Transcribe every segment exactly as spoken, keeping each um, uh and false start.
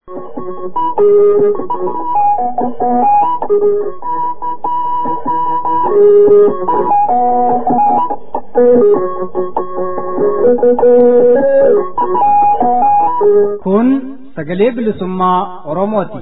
Kun sagalee bilisummaa Oromooti.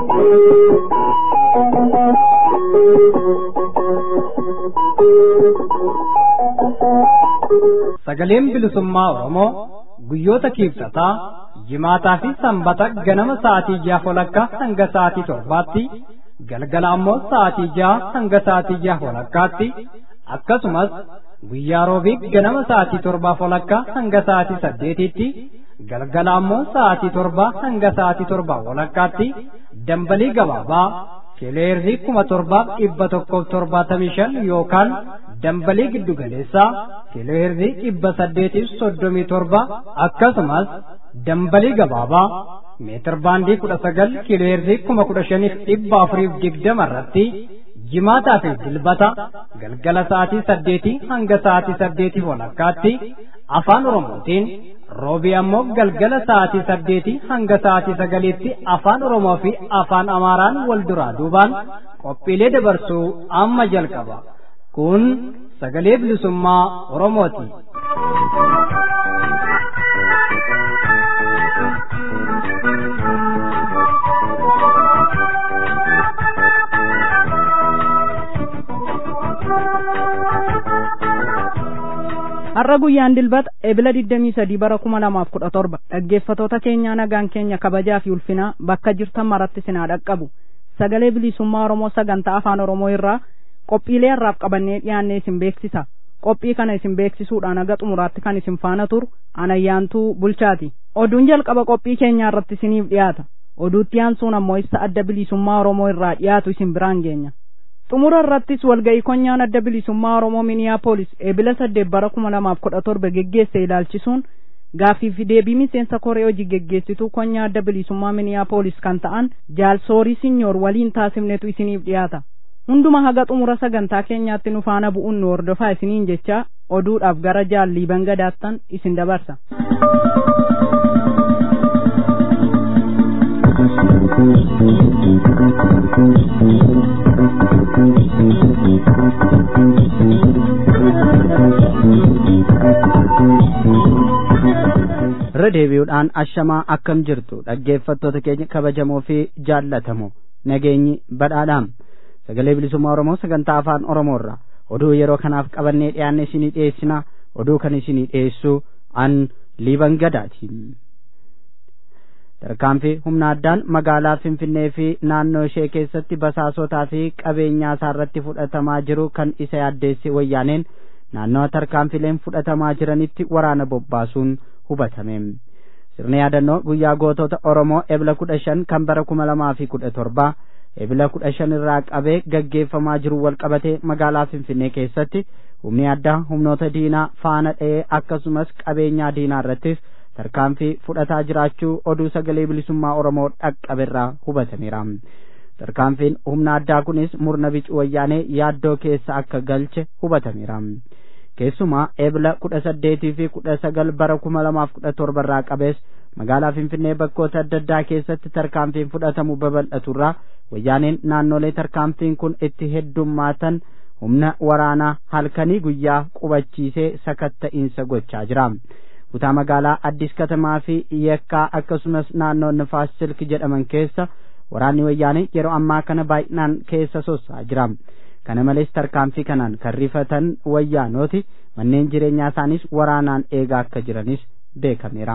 Sagaleen bilisummaa Oromoo guyyoota kibxataa, jimaataa fi sanbata ganama sa'aatii jaha walakkaa hanga sa'aatii torbaatti, galgala ammoo sa'aatii jaha hanga sa'aatii jaha walakkaatti, akkasumas guyyaa roobii ganama sa'aatii torbaa walakkaa hanga sa'aatii saddeetitti, galgala ammoo sa'aatii torbaa hanga sa'aatii torbaa walakkaatti dambalii gabaabaa kileerzii kuma torbaaf dhibba tokkoof torbaatamii shan yookaan dambalii giddugaleessaa kileerzii dhibba saddeetiif soddomii torba akkasumas dambalii gabaabaa meetir baandii kudha sagal kileerzii kuma kudha shaniif dhibba afuriif digdama irratti jimaataa fi dilbata galgala sa'aatii saddeetii hanga sa'aatii saddeetii walakkaatti afaan Oromootiin, roobii ammoo galgala sa'aatii saddeetii hanga sa'aatii sagaliitti afaan Oromoo fi afaan Amaaraan wal duraa duubaan qophiilee dabarsuu amma jalqaba. Kun sagalee bilisummaa Oromooti. Har'a guyyaan dilbata ebila digdamii sadii bara kuma lamaaf kudha torba dhaggeeffatoota keenyaa nagaan keenya kabajaa fi ulfinaa bakka jirtan maratti sinaa dhaqqabu sagalee bilisummaa Oromoo sagantaa afaan Oromoo irraa qophiilee har'aaf qabannee dhiyaannee isin beeksisa. Qophii kana isin beeksisuudhaan haga xumuraatti kan isin faana turu Anayyaantuu Bulchaati. Oduun jalqaba qophii keenyaa irratti isiniif dhiyaata. Oduutti aansuun ammoo ibsa adda bilisummaa Oromoo irraa dhiyaatu isin biraan geenya. Xumura irrattis walga'ii konyaan adda bilisummaa Oromoo Miniyaapolis ebila saddeet bara kuma lamaaf kudha torba geggeesse ilaalchisuun gaaffii fi deebii miseensa koree hojii geggeessituu konyaa adda bilisummaa Miniyaapolis kan ta'an Jaalsoorii Sinyoor waliin taasifnetu isiniif dhiyaata. Hunduma haga xumura sagantaa keenyaatti nu faana bu'uun nu hordofaa isiniin jecha oduudhaaf gara jaallii bangadaattan isin dabarsa. Redeebi'uudhaan ashamaa akkam jirtu dhaggeeffattoota keenya kabajamoo fi jaallatamoo nageenyi badhaadhaam sagalee bilisummaa Oromoo sagantaa afaan Oromoorraa oduu yeroo kanaaf qabannee dhiyaanne isinii dhiyeessina. Oduu kan isinii dhiyeessu an liiban gadaati. Tarkaanfii humna addaan magaalaa Finfinnee fi naannoo ishee keessatti basaasotaa fi qabeenyaa isaarratti fudhatamaa jiru kan isa yaaddeesse wayyaaneen naannoo tarkaanfileen fudhatamaa jiranitti waraana bobbaasuun hubatame. Sirna yaadannoo guyyaa gootota Oromoo ebila kudha shan kan bara kuma lamaa fi kudha torba ebila kudha shan irraa qabee gaggeeffamaa jiru wal qabatee magaalaa Finfinnee keessatti humni addaa humnoota diinaa faana dha'ee akkasumas qabeenyaa diinaa irrattis tarkaanfii fudhataa jiraachuu oduu sagalee bilisummaa Oromoo dhaqqaberraa hubatameera. Tarkaanfiin humna addaa kunis murna bicuu wayyaanee yaaddoo keessa akka galche hubatameera. Keessumaa ebila kudha saddeetii fi kudha sagal bara kuma lamaaf kudha torba irraa qabees magaalaa Finfinnee bakkoota adda addaa keessatti tarkaanfiin fudhatamu babal'aturraa wayyaaneen naannolee tarkaanfiin kun itti heddummaatan humna waraanaa halkanii guyyaa qubachiisee sakatta'iinsa gochaa jira. Kutaa magaalaa Addis Katamaa fi Yekkaa akkasumas naannoo Nifaas Silk jedhaman keessa waraanni wayyaanee yeroo ammaa kana baay'inaan keessa sosocho'aa jira. Kana malees tarkaanfii kanaan kan rifatan wayyaanoti manneen jireenyaa isaanis waraanaan eegaa akka jiranis beekameera.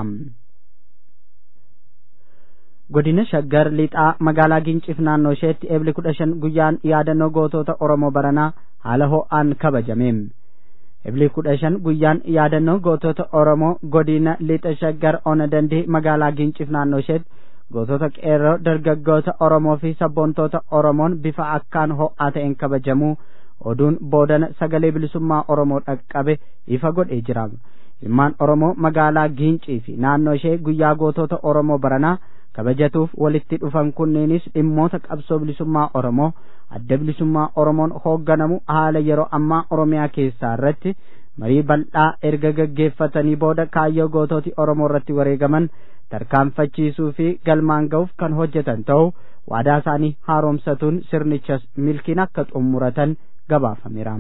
Godina Shaggar lixaa magaalaa Ginciif naannoo isheetti ebli kudha shan guyyaan yaadannoo gootota Oromoo baranaa haala ho'aan kabajame. Ebli kudha shan guyyaan yaadannoo gootota Oromoo godina lixa Shaggar ona dandii magaalaa Ginciif naannoo isheetti gootota qeerroo dargaggoota Oromoo fi sabboontoota Oromoon bifa akkaan ho'aa ta'een kabajamuu oduun boodana sagalee bilisummaa Oromoo dhaqqabe ifa godhee jira. Ilmaan Oromoo magaalaa Gincii fi naannoo ishee guyyaa gootota Oromoo baranaa kabajatuuf walitti dhufan kunneenis dhimmoota qabsoo bilisummaa Oromoo adda bilisummaa Oromoon hoogganamu haala yeroo ammaa Oromiyaa keessaa irratti marii bal'aa erga gaggeeffatanii booda kaayyoo gootooti Oromoo irratti wareegaman tarkaanfachiisuu fi galmaan ga'uuf kan hojjetan ta'uu waadaa isaanii haaromsatuun sirnichas milkiin akka xumuratan gabaafameera.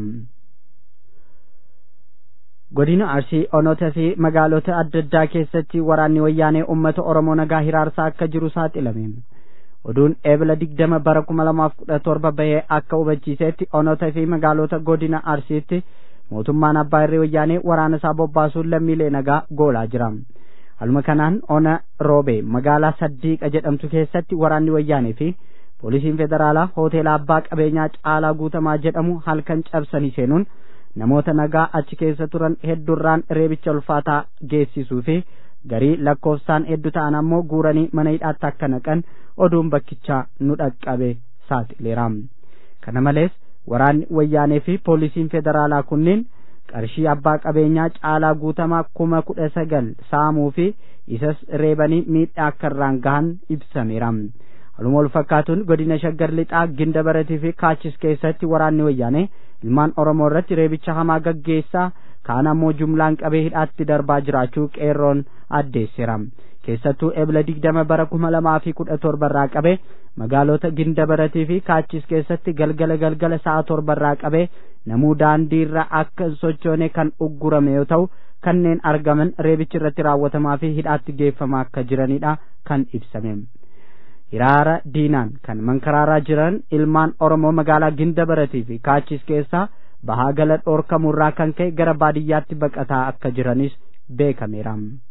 Godina Arsii Onoota fi magaalota adda addaa keessatti waraanni wayyaanee uummata Oromoo nagaa hiraarsaa akka jiru saaxilame. Oduun eebila digdama bara kuma lamaaf kudha torba bahee akka hubachiisetti Onoota fi magaalota godina Arsiitti mootummaan abbaa irree wayyaanee waraana isaa bobbaasuun lammiilee nagaa goolaa jira. Haluma kanaan Ona Roobee magaalaa Saddiiqa jedhamtu keessatti waraanni wayyaanee fi poolisiin federaalaa hoteela abbaa qabeenyaa Caalaa Guutamaa jedhamu halkan cabsanii seenuun namoota nagaa achi keessa turan hedduurraan reebicha ulfaataa geessisuu fi garii lakkoofsaan hedduu ta'an ammoo guuranii mana hidhaatti akka naqan oduun bakkichaa nu dhaqqabe saaxileera. Kana malees waraanni wayyaanee fi poolisiin federaalaa kunneen qarshii abbaa qabeenyaa Caalaa Guutamaa kuma kudha sagal saamuu fi isas reebanii miidhaa akka irraan gahan ibsameera. Haluma wal fakkaatuun godina Shaggar Lixaa Ginda Baratii fi Kaachis keessatti waraanni wayyaanee ilmaan Oromoo irratti reebicha hamaa gaggeessaa kaan ammoo jumlaan qabee hidhaatti darbaa jiraachuu qeerroon addeesseera. Keessattuu eebila digdama bara kuma lamaa fi kudha torba irraa qabee magaalota Ginda Baratii fi Kaachis keessatti galgala galgala sa'a torba irraa qabee namuu daandii irra akka sochoone kan uggurame yoo ta'u kanneen argaman reebichi irratti raawwatamaa fi hidhaatti geeffamaa akka jiranidha kan ibsame. Hiraara diinaan kan mankaraaraa jiran ilmaan Oromoo magaalaa Ginda Baratii fi Kaachis keessaa bahaa gala dhoorkamurraa kan ka'e gara baadiyyaatti baqataa akka jiranis beekameera.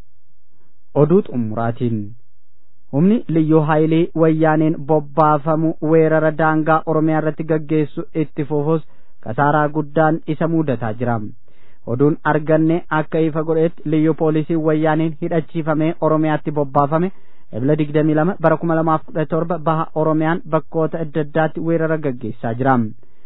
Oduu xumuraatiin humni liyyuu haayilii wayyaaneen bobbaafamu weerara daangaa Oromiyaa irratti gaggeessu itti fufus kasaaraa guddaan isa mudataa jira. Oduun arganne akka ifa godhetti liyyuu poolisii wayyaaneen hidhachiifamee Oromiyaatti bobbaafame Ebla digdamii lama bara kuma lamaaf kudha torba baha Oromiyaan bakkoota adda addaatti weerara gaggeessaa jira.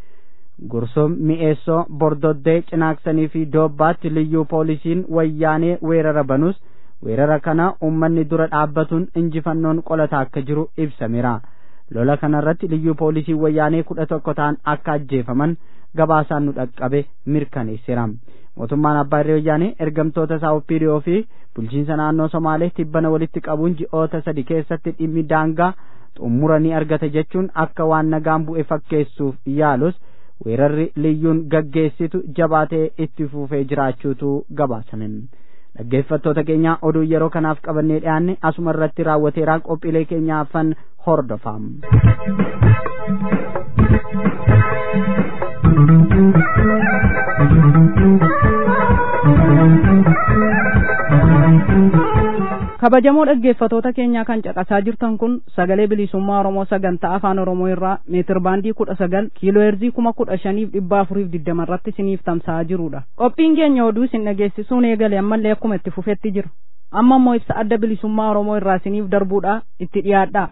Gursum, Mi'eessoo, Bordoddee, Cinaaksanii fi Doobbaatti liyyuu poolisiin wayyaanee weerara banus weerara kana uummanni dura dhaabbatuun injifannoon qolataa akka jiru ibsameera. Lola kanarratti liyyuu poolisii wayyaanee kudha tokko ta'an akka ajjeefaman gabaasaan nu dhaqqabe mirkaneesseera. Mootummaan abbaa irree wayyaanee ergamtoota isaa Opiidiyoo fi bulchiinsa naannoo Somaalee tibbana walitti qabuun ji'oota sadi keessatti dhimmi daangaa xumura ni argata jechuun akka waan nagaan bu'e fakkeessuuf yaalus weerarri liyyuun gaggeessitu jabaatee itti fufee jiraachuutu gabaasame. Dhaggeeffattoota keenya oduu yeroo kanaaf qabannee dhiyaanne asuma irratti raawwateeraan qophiilee keenya afan hordofaa. Kabajamoo dhaggeeffatoota keenyaa kan caqasaa jirtan kun sagalee bilisummaa Oromoo sagantaa afaan Oromoo irraa meetir baandii kudha sagal kiiloo heerzii kuma kudha shaniif dhibba afuriif digdama irratti isiniif tamsa'aa jirudha. Qophiin keenya oduu isin dhageessisuun eegale ammallee akkuma itti fufetti jira. Amma immoo ibsa adda bilisummaa Oromoo irraa isiniif darbuudha itti dhiyaadhaa.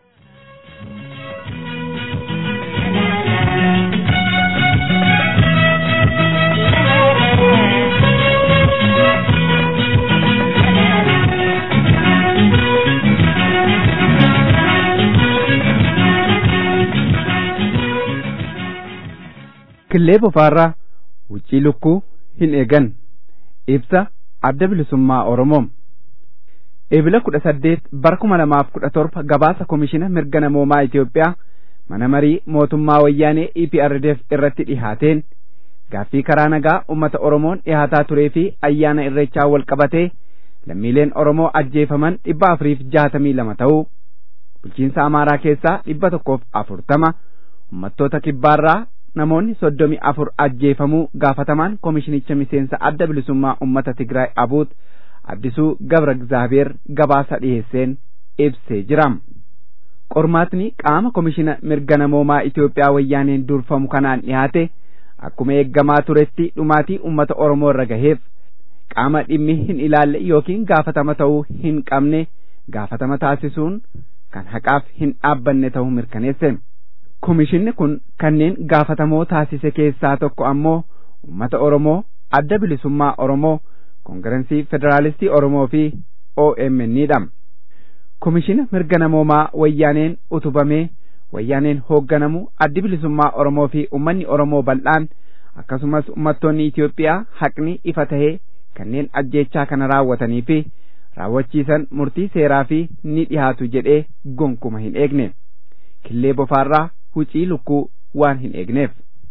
Killee bofaarraa wuccii lukkuu hin eegan ibsa adda bilisummaa Oromoo. Eebila kudha saddeet bara kuma lamaaf kudha torba gabaasa komishina mirga namoomaa Itoophiyaa mana marii mootummaa wayyaanee E P R D F irratti dhihaateen gaaffii karaa nagaa ummata Oromoon dhihaataa turee fi ayyaana irreechaa wal qabatee lammiileen Oromoo ajjeefaman dhibba afuriif jaatamii lama ta'uu bulchiinsa Amaaraa keessaa dhibba tokkoof afurtama ummattoota kibbaarraa namoonni soddomii afur ajjeefamuu gaafatamaan komishinicha miseensa adda bilisummaa ummata Tigraay Abuut Addisuu Gabra Gizaabeer gabaasa dhiheesseen ibsee jira. Qormaatni qaama komishina mirga namoomaa Itoophiyaa wayyaaneen durfamu kanaan dhiyaate akkuma eeggamaa turetti dhumaatii ummata Oromoo irra gaheef qaama dhimmi hin ilaalle yookiin gaafatama ta'uu hin qabne gaafatama taasisuun kan haqaaf hin dhaabbanne ta'uu mirkaneesse. Komishinni kun kanneen gaafatamoo taasise keessaa tokko ammoo ummata Oromoo, adda bilisummaa Oromoo, Koongirensii Federaalistii Oromoo fi O M N dha. Komishina mirga namoomaa wayyaaneen utubamee wayyaaneen hoogganamu addi bilisummaa Oromoo fi ummanni Oromoo bal'aan akkasumas ummattoonni Itoophiyaa haqni ifa tahee kanneen ajjeechaa kana raawwatanii fi raawwachiisan murtii seeraa fi ni dhihaatu jedhee gonkuma hin eegne killee bofaarraa hucii lukkuu waan hin eegneef.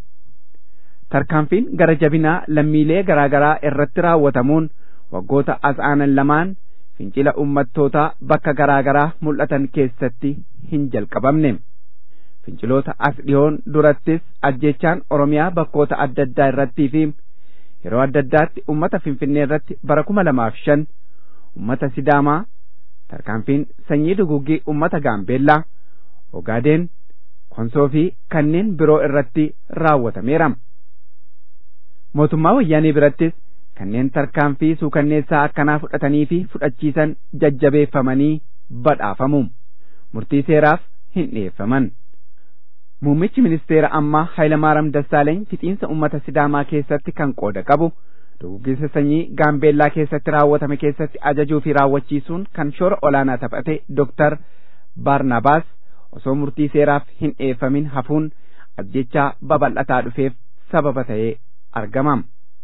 Tarkaanfiin gara jabinaa lammiilee garaa garaa irratti raawwatamuun waggoota as aanan lamaan fincila ummattootaa bakka garaa garaa mul'atan keessatti hin jalqabamne. Finciloota as dhiyoon durattis ajjeechaan Oromiyaa bakkoota adda addaa irrattii fi yeroo adda addaatti ummata Finfinnee irratti bara kuma lamaaf shan ummata Sidaamaa tarkaanfiin sanyii duguggii ummata Gaambeellaa, Ogaadeen, Konsoo fi kanneen biroo irratti raawwatameera. Mootummaa wayyaanee birattis kanneen tarkaanfii suukanneessaa akkanaa fudhatanii fi fudhachiisan jajjabeeffamanii badhaafamu. Murtii seeraaf hin dhiyeeffaman. Muummichi ministeera ammaa Hayilamaariyaam Dassaaleeny fixiinsa ummata Sidaamaa keessatti kan qooda qabu duguggisa sanyii Gaambeellaa keessatti raawwatame keessatti ajajuu fi raawwachiisuun kan shoora olaanaa taphate Doktar Barnaabaas osoo murtii seeraaf hin dhiyeeffamin hafuun ajjechaa babal'ataa dhufeef sababa ta'ee argamam.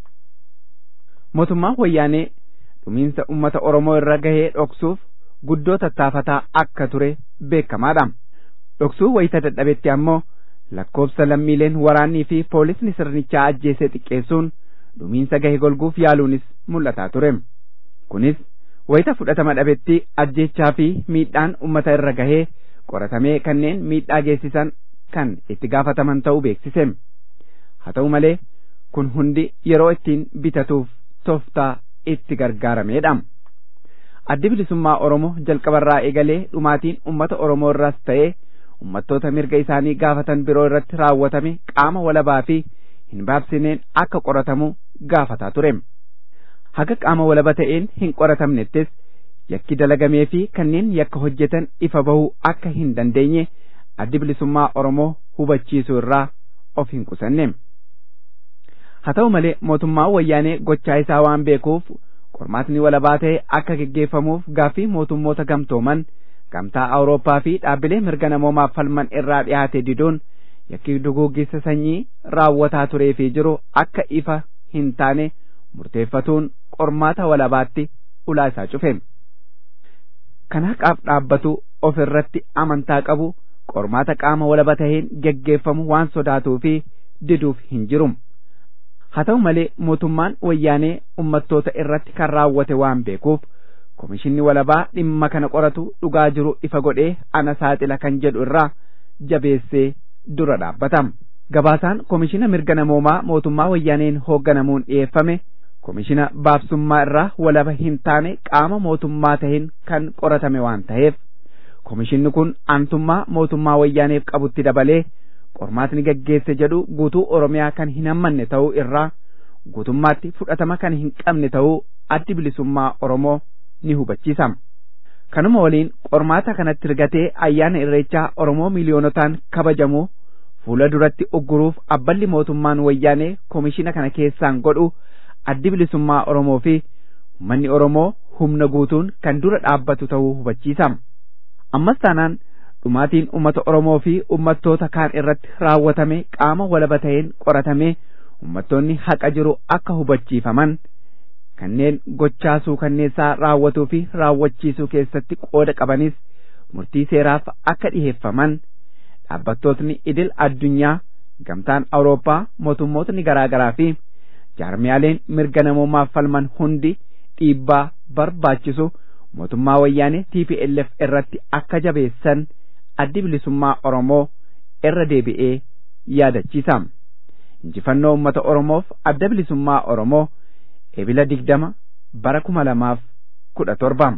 Mootummaan wayyaanee dhumiinsa ummata Oromoo irra gahee dhoksuuf guddoo tattaafataa akka ture beekamaadha. Dhoksuu wayita dadhabetti ammoo lakkoobsa lammiileen waraannii fi poolisni sirnichaa ajjeesee xiqqeessuun dhumiinsa gahe golguuf yaaluunis mul'ataa ture. Kunis wayita fudhatama dhabetti ajjeechaa fi miidhaan ummata irra gahee qoratamee kanneen miidhaa geessisan kan itti gaafataman ta'uu beeksise. Haa ta'u malee kun hundi yeroo ittiin bitatuuf tooftaa itti gargaarameedha. Addi bilisummaa Oromoo jalqabarraa eegalee dhumaatiin ummata Oromoo irraas ta'ee ummattoota mirga isaanii gaafatan biroo irratti raawwatame qaama walabaa fi hin baabsineen akka qoratamu gaafataa ture. Haga qaama walaba ta'een hin qoratamnettis yakki dalagamee fi kanneen yakka hojjetan ifa bahuu akka hin dandeenye addi bilisummaa Oromoo hubachiisuu irraa of hin qusanne. Haa ta'u malee mootummaan wayyaanee gochaa isaa waan beekuuf qormaatni walabaa ta'e akka geggeeffamuuf gaaffii mootummoota gamtooman gamtaa Awurooppaa fi dhaabbilee mirga namoomaaf falman irraa dhiyaate diduun yakki duguggisa sanyii raawwataa turee fi jiru akka ifa hin taane murteeffatuun qormaata walabaatti ulaa isaa cufe. Kan haqaaf dhaabbatu of irratti amantaa qabu qormaata qaama walaba taheen geggeeffamu waan sodaatuu fi diduuf hin jiru. Haa ta'u malee mootummaan wayyaanee ummattoota irratti kan raawwate waan beekuuf komishinni walabaa dhimma kana qoratu dhugaa jiru ifa godhee ana saaxila kan jedhu irraa jabeessee dura dhaabbata. Gabaasaan komishina mirga namoomaa mootummaa wayyaaneen hoogganamuun dhiyeeffame komishina baabsummaa irraa walaba hin taane qaama mootummaa taheen kan qoratame waan ta'eef komishinni kun aantummaa mootummaa wayyaaneef qabutti dabalee qormaatni gaggeesse jedhu guutuu Oromiyaa kan hin hammanne ta'uu irraa guutummaatti fudhatama kan hin qabne ta'uu addi bilisummaa Oromoo ni hubachiisa. Kanuma waliin qormaata kanatti rigatee ayyaana irreechaa Oromoo miliyoonotaan kabajamu fuula duratti ugguruuf abballi mootummaan wayyaanee komishina kana keessaan godhu addi bilisummaa Oromoo fi uummanni Oromoo humna guutuun kan dura dhaabbatu ta'uu hubachiisa. Ammas taanaan dhumaatiin ummata Oromoo fi ummattoota kaan irratti raawwatame qaama walaba ta'een qoratamee ummattoonni haqa jiru akka hubachiifaman kanneen gochaa suukanneessaa raawwatuu fi raawwachiisuu keessatti qooda qabanis murtii seeraaf akka dhiheeffaman dhaabbattootni idil addunyaa gamtaan Awurooppaa mootummootni garaa garaa fi jaarmiyaaleen mirga namoomaaf falman hundi dhiibbaa barbaachisu mootummaa wayyaanee T P L F irratti akka jabeessan addi bilisummaa Oromoo irra deebi'ee yaadachiisa. Injifannoo uummata Oromoof adda bilisummaa Oromoo ebila digdama bara kuma lamaaf kudha torba.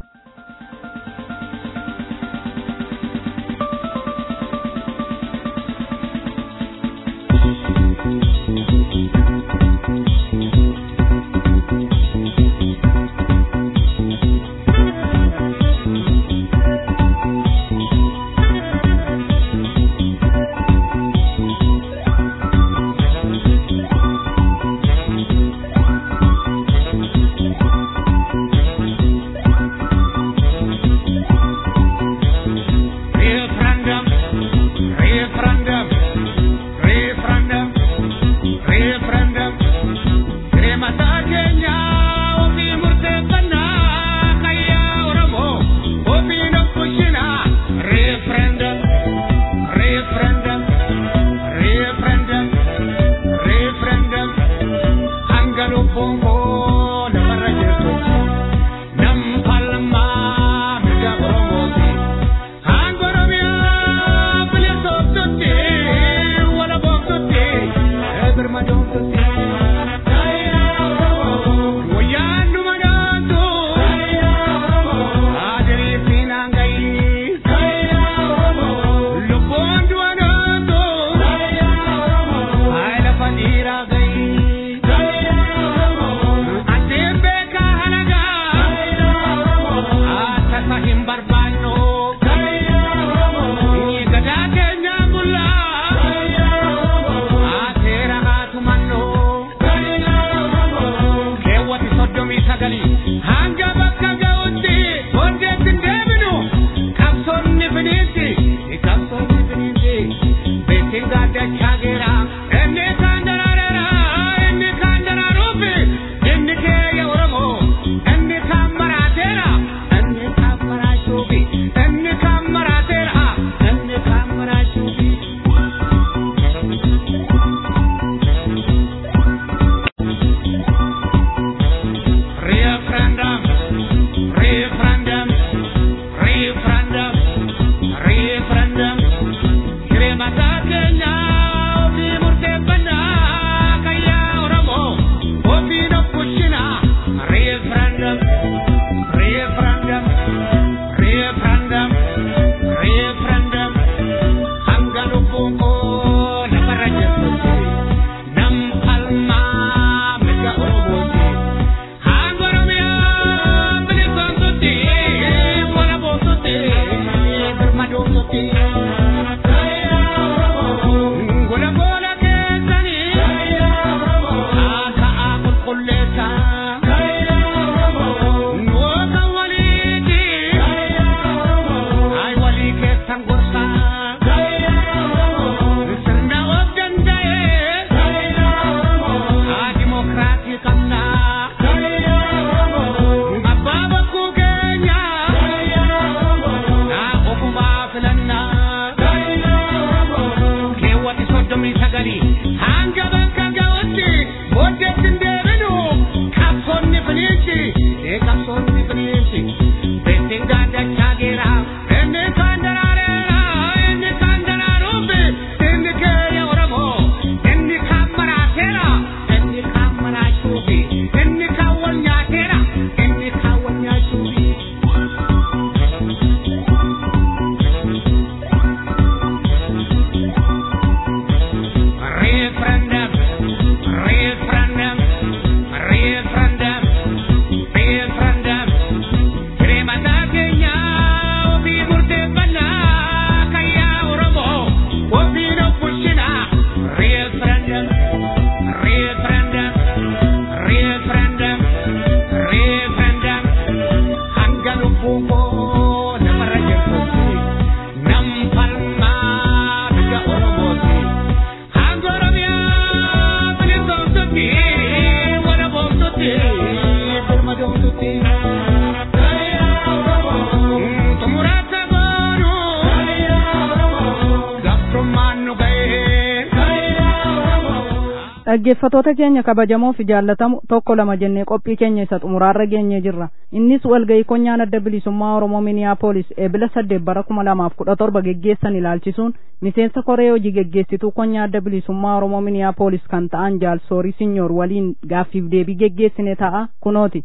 dhaggeeffatoota keenya kabajamoo fi jaallatamu tokko lama jennee qophii keenya isa xumuraarra geenyee jirra. Innis walgahii konyaan adda bilisummaa Oromoo Miniyaapolis eebila saddeet bara kuma lamaaf kudha torba geggeessan ilaalchisuun miseensa koree hojii geggeessituu konyaa adda bilisummaa Oromoo Miniyaapolis kan ta'an Jaal Soorii Sinyoor waliin gaaffiif deebii geggeessine ta'a kunooti.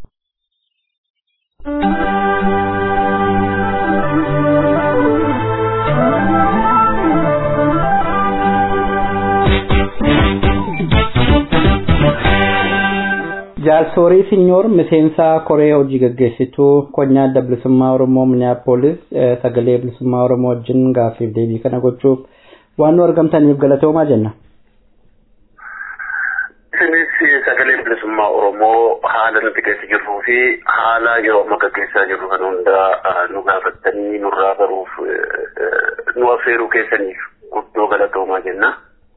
Jaal Soorii Sinyoor miseensa koree hojii geggeessituu konyaa adda bilisummaa Oromoo Minneapolis sagalee bilisummaa Oromoo wajjin gaaffiif deebii kana gochuuf waan nu argamtaniif galatoomaa jenna. Isinis sagalee bilisummaa Oromoo haala nuti keessa jirruu fi haala yeroo amma gaggeessaa jirru kan hunda nu gaafattanii nurraa baruuf nu affeeruu keessaniif guddoo galatoomaa jenna.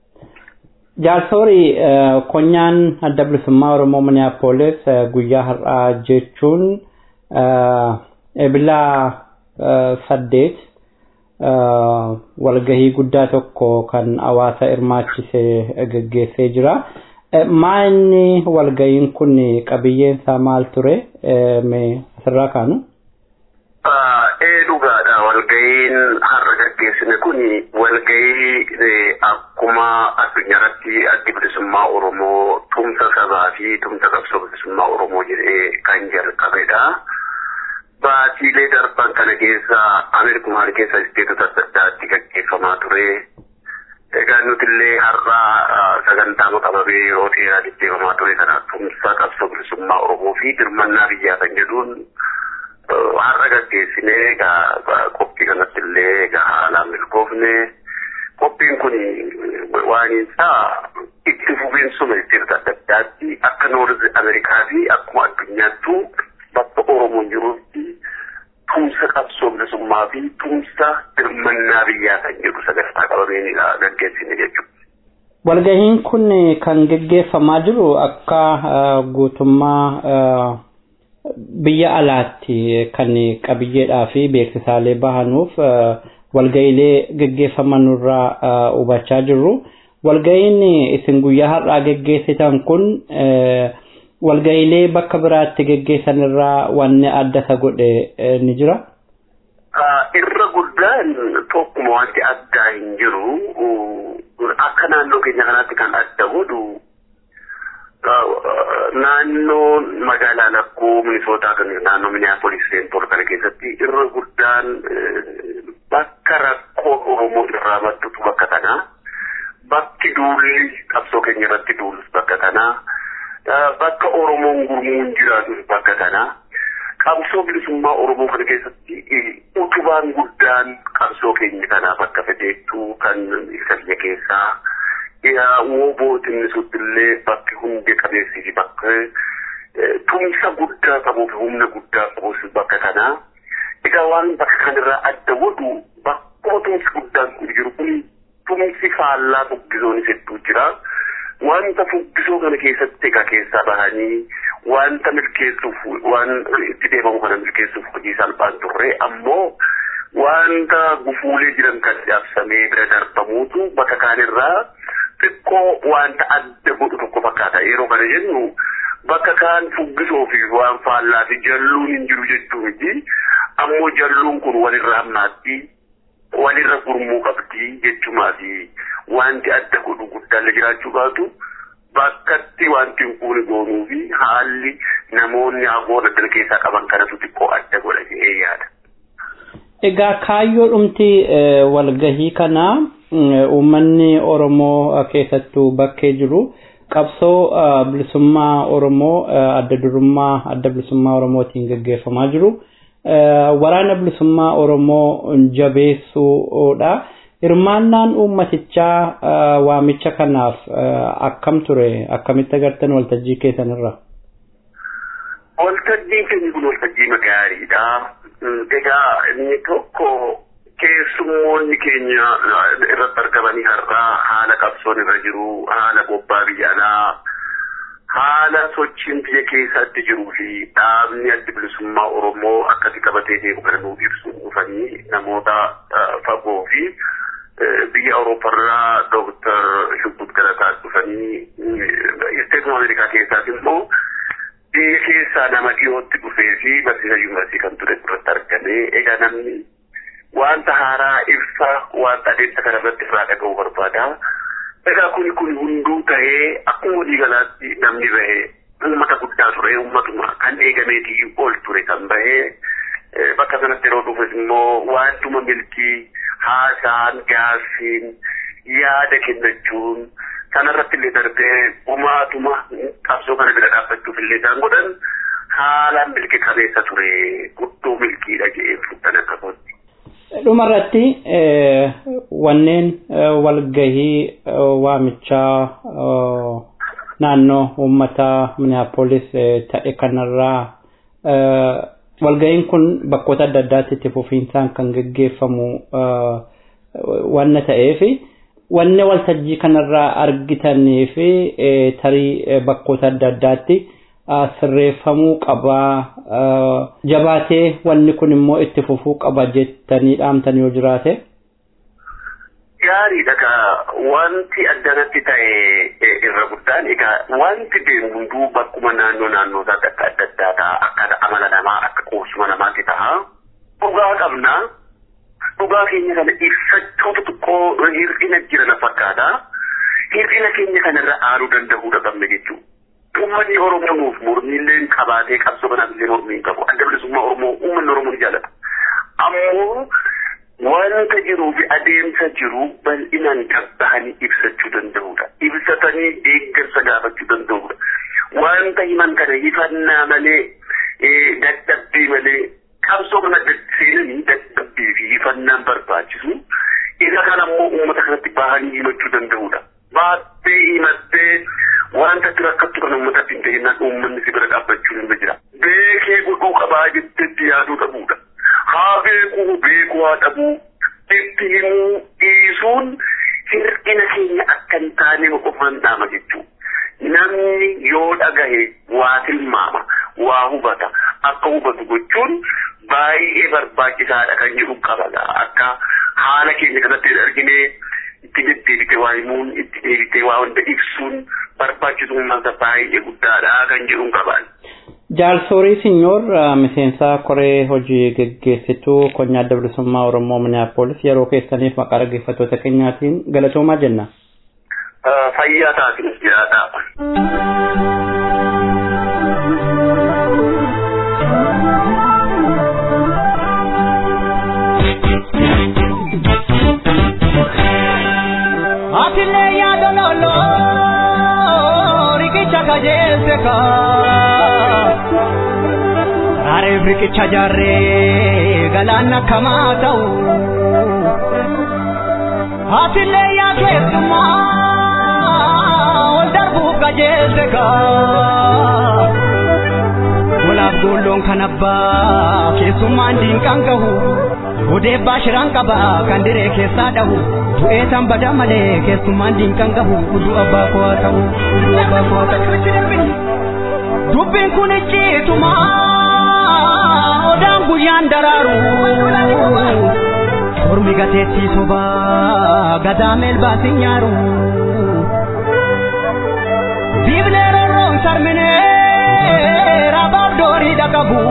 Jaal Soorii konyaan adda bilisummaa Oromoo Minneapolis guyyaa har'aa jechuun eebila saddeet walgahii guddaa tokko kan hawaasa hirmaachisee gaggeessee jira. Maanni walgahiin kun qabiyyeen isaa maal ture mee asirraa kaanu? Ee dhugaadha walgahiin har'a gaggeessine kun walgahii akkuma addunyaatti addi bilisummaa Oromoo tumsa sabaa fi tumsa qabsoo bilisummaa Oromoo jedhee kan jalqabedha. Baatiilee darban kana keessa Ameerikumaan keessa isteetota adda addaatti gaggeeffamaa ture. Egaa nuti illee har'a sagantaa qabamee yeroo dheeraa deddeebifamaa ture kana tumsa qabsoo bilisummaa Oromoo fi dirmannaa biyyaa kan jedhuun har'a gaggeessine egaa qophii kanatti illee egaa haalaan milkoofne. Qophiin kun waan isaa itti fufiinsuma isteetota adda addaatti akka noorzi Ameerikaa fi akkuma addunyaattu bakka Oromoon jirutti tumsa qabsoo bilisummaa fi tumsa dirmannaa biyyaa kan jedhu sagantaa qabameenidha gaggeessine jechuudha. Walgahiin kun kan gaggeeffamaa jiru akka guutummaa biyya alaatti kan qabiyyeedhaa fi beeksisaalee bahanuuf walgahiilee gaggeeffaman irraa hubachaa jirru. Walgahiin isin guyyaa har'aa gaggeessitan kun walgahiilee bakka biraatti gaggeessan irraa wanni adda isa godhe ni jira? Irra guddaan tokkuma wanti addaa hin jiru. Akka naannoo keenya kanaatti kan adda godhu naannoo magaalaa lakkoo Minisootaa kan naannoo Minneapolis Seentor kana keessatti irra guddaan bakka rakkoo Oromoo irraa maddutu bakka tanaa. Bakki duulli qabsoo keenya irratti duulus bakka tanaa. Bakka Oromoon gurmuun jiraatu bakka tanaa. qabsoo bilisummaa Oromoo kana keessatti utubaan guddaan qabsoo keenya kanaaf akka fedheettu kan ibsa keessaa yaa woobootiin suttillee bakki hundi qabeessii fi bakka tumsa guddaa qabuu fi humna guddaa qabus bakka kanaa. Egaa waan bakka kanarraa adda godhu bakkuma tumsi guddaan kun jiru kun tumsi faallaa fuggisoon hedduu jira. Wanta fuggisoo kana keessatti egaa keessaa bahanii wanta milkeessuuf waan itti deemamu kana milkeessuuf hojii salphaan turre ammoo wanta gufuulee jiran kan cabsamee bira darbamuutu bakka kaanirraa xiqqoo wanta adda godhu tokko fakkaata. Yeroo kana jennu bakka kaan fuggisoo fi waan faallaa fi jalluun hin jiru jechuu miti. Ammoo jalluun kun walirra hammaatti walirra gurmuu qabdi jechumaa fi wanti adda godhu guddaalle jiraachuu baatu bakkatti wanti kun goonuu fi haalli namoonni agoo daddala keessaa qaban kanatu xiqqoo adda godha jedhee yaada. Egaa kaayyoo dhumti walgahii kanaa uummanni Oromoo keessattuu bakkee jiru qabsoo bilisummaa Oromoo adda durummaa adda bilisummaa Oromootiin gaggeeffamaa jiru. Waraana bilisummaa Oromoo jabeessuudha. Hirmaannaan uummatichaa waamicha kanaaf akkam ture? Akkamitti agartan waltajjii keessanirra? Waltajjiin keenya kun waltajjii magaariidha. Egaa inni tokko keessummoonni keenya irratti argamanii har'aa haala qabsoon irra jiru, haala bobbaa biyya alaa, haala sochiin biyya keessatti jiruu fi dhaabni adda bilisummaa Oromoo akkatti qabatee deemu kana nuuf ibsu dhufanii namoota fagoo fi biyya Awuroopaarraa Dooktar Shubbut Galataa dhufanii isteetuma Ameerikaa keessaas immoo biyya keessaa nama dhiyootti dhufee fi barsiisa yuunivarsiitii kan ture irratti argame. Egaa namni wanta haaraa ibsa wanta adeemsa kana irratti irraa dhaga'uu barbaada. Egaa kuni kun hunduu ta'ee akkuma walii galaatti namni bahee uummata guddaa ture uummatuma kan eegameetii ol ture kan bahee bakka sanatti yeroo dhufes immoo wantuma milkii haasaan gaaffiin yaada kennachuun kanarratti illee darbee uummatuma qabsoo kana bira dhaabbachuuf illee isaan godhan haalaan milkii qabeessa ture guddoo milkiidha jedheen fudhan akka kooti. Dhumarratti wanneen walgahii waamichaa naannoo uummata Minneapolis ta'e kanarraa walgahiin kun bakkoota adda addaatti itti fufiinsaan kan gaggeeffamu wanna ta'eef wanne waltajjii kanarraa argitanii fi tarii bakkoota adda addaatti sirreeffamuu qabaa jabaatee wanni kun immoo itti fufuu qaba jettanii dhaamtan yoo jiraate. Gaariidha kaa wanti addanatti ta'e irra guddaan egaa wanti deemu hunduu bakkuma naannoo naannoo isaa akka adda addaa ta'a akka amala namaa akka qoosuma namaatti ta'a. Dhugaa qabna dhugaa keenya kana ibsachuutu xiqqoo hir'ina jiran fakkaata. Hir'ina keenya kanarra aaruu danda'uudha qabna jechuudha. Uummanni Oromoo nuuf mormiillee qabaatee qabsoo kanaaf illee mormii hin qabu. Adda bilisummaa Oromoo uummanni Oromoo ni jaallata. Ammoo wanta jiruu fi adeemsa jiru bal'inaan gabbahanii ibsachuu danda'uudha. Ibsatanii deeggarsa gaafachuu danda'uudha. Wanta himan kana hifannaa malee dadhabbii malee qabsoo kana seenanii dadhabbii fi hifannaan barbaachisu. Isa kana ammoo uummata kanatti bahanii himachuu danda'uudha. Baattee himattee wanta ati rakkattu kan uummatatti hin ta'inaan uummanni si bira dhaabbachuun hin jira. Beekee godhuu qabaa jetteetti yaaduu dhabuudha. Haa beekuu beekuu haa dhabuu itti himuu dhiisuun hir'ina keenya akka hin taane qofaan dhaama jechuudha. Namni yoo dhagahe waa tilmaama waa hubata akka hubatu gochuun baay'ee barbaachisaadha kan jedhu qabala. Akka haala keenya kanatti arginee itti deddeebitee waa himuun itti deebitee waa hunda ibsuun barbaachisummaan baay'ee guddaadha kan jedhu qabala. Jaalsoorii Sinyoor miseensa koree hojii geggeessituu konyaa adda bilisummaa Oromoo Minneapolis yeroo keessaniif maqaa dhaggeeffattoota keenyaatiin galatoomaa jenna. Fayyaa taasisus jiraadha. Atile yaado lolo rikicha kajeelse ka Are brikicha jarre galana kama ta'u Hatile ya kesuma ol darbu gajeelteka Walaaf golloon kan abbaa keessummaan diinqaan gahu Odee baashiraan qaba kan diree keessaa dhahu Du'ee tan bada malee keessummaan diinqaan gahu Udu abbaa koo haa ta'u Udu abbaa koo haa ta'u Dubbiin kun icciituma Odaan guyyaan daraaru Ormi gateettii sobaa gadaa meelbaasin nyaaru Biiblee rorroon sarminee rabaaf doorii dhaqabu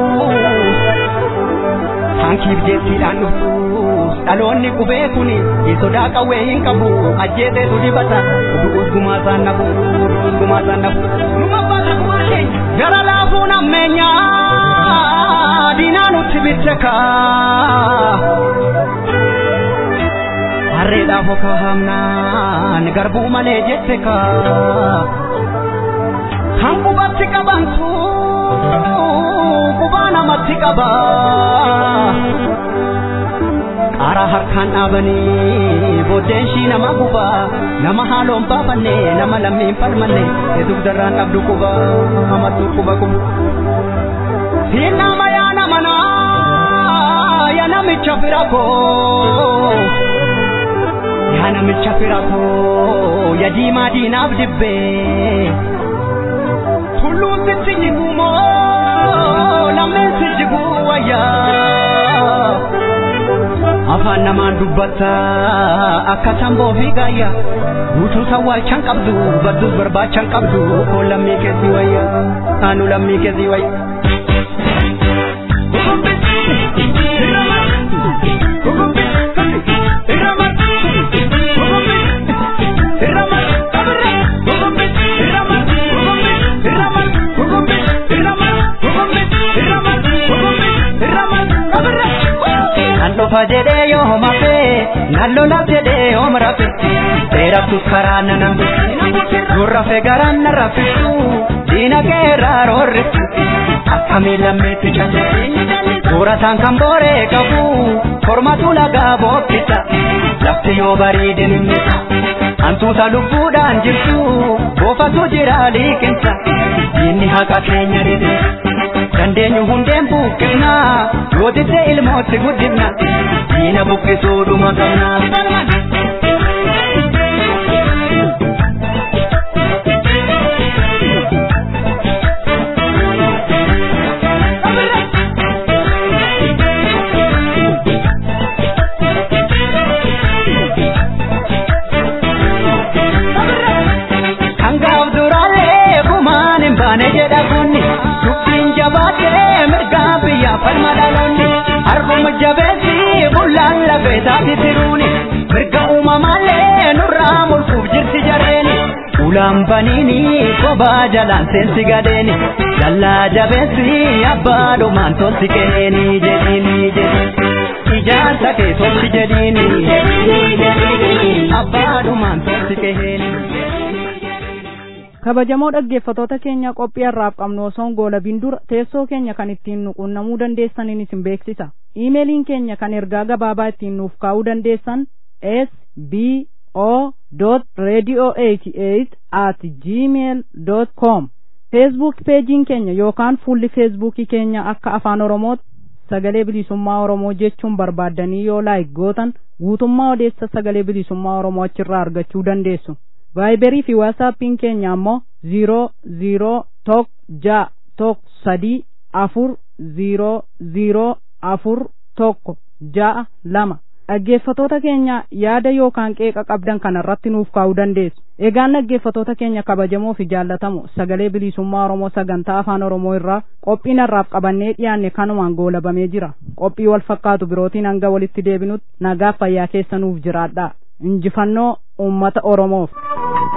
Hankiif jeettiidhaan dhuftus dhaloonni qubee kuni sodaa qawwee hin qabu ajjeeteetu dibata du'us gumaasaan nafu du'us gumaasaan nafu numa baata kumaashee gara laafuun ammeenyaa diinaa nutti bittekaa harreedhaaf okaa hamnaan garbuu malee jettekaa kan qubatti qabantu qubaa namatti qaba qaaraa harkaan dhaabanii booddeen shii nama guba nama haaloon baafanne nama lammiin falmanne eeduuf darraan dhabdu quba hamattuu quba quba siin nama yaa namanaa yaa namicha fira koo yaa namicha fira koo yaa diimaa diinaaf dibbee tulluun sitti jigumoo lammeen si jiguu wayyaa afaan namaan dubbatta akka tamboo fi gaayya guutuu sawwaalchan qabdu badduus barbaachan qabdu koon lammii keessi wayya kaanu lammii keessi wayya Fajede yo mafe nallola jede om rafe tera tu karana nam gurra fe garanna rafe dina gera rorre akamila meti chate gura tan kambore kabu forma tu laga bokita lafti yo baride ninne antu salubu dan jirtu bofa tu jirali kinta inni haka kenya ride dandeenyu hundeen buqqifna yootisse ilmootti guddifna diina buqqisuudhuma qabna kan gaaf duraalee gumaan hin baane jedha kunni jabate mirga biya falmadalonni arbum jabesi bullan la beta titiruni mirga umamale nurra mulkuf jirti jareni ulam banini koba jalan sensi gadeni dalla jabesi abbado man tonsi keheni jedini jedini ijanta ke tonsi jedini abbado man tonsi keheni kabajamoo dhaggeeffatoota keenya qophii har'aaf qabnu osoo goolabiin dura teessoo keenya kan ittiin nu quunnamuu dandeessaniin isin beeksisa. Iimeeliin keenya kan ergaa gabaabaa ittiin nuuf kaa'uu dandeessan s b o radio eighty eight at gmail dot com. feesbuuk peejiin keenya yookaan fuulli feesbuukii keenya akka afaan oromootti sagalee bilisummaa oromoo jechuun barbaaddanii yoo laayik gootan guutummaa odeessa sagalee bilisummaa oromoo achirraa argachuu dandeessu. Vaayibarii fi waasaappiin keenya ammoo zero zero tok ja tok sadii afur zero zero afur tokko ja'a lama. Dhaggeeffatoota keenya yaada yookaan qeeqa qabdan kanarratti nuuf kaa'uu dandeessu. Egaan dhaggeeffatoota keenya kabajamoo fi jaallatamoo sagalee bilisummaa Oromoo sagantaa afaan Oromoo irraa qophiin har'aaf qabannee dhiyaanne kanumaan goolabamee jira. Qophii wal fakkaatu birootiin hanga walitti deebinutti nagaa fayyaa keessa nuuf jiraadhaa. Injifannoo uummata Oromoof.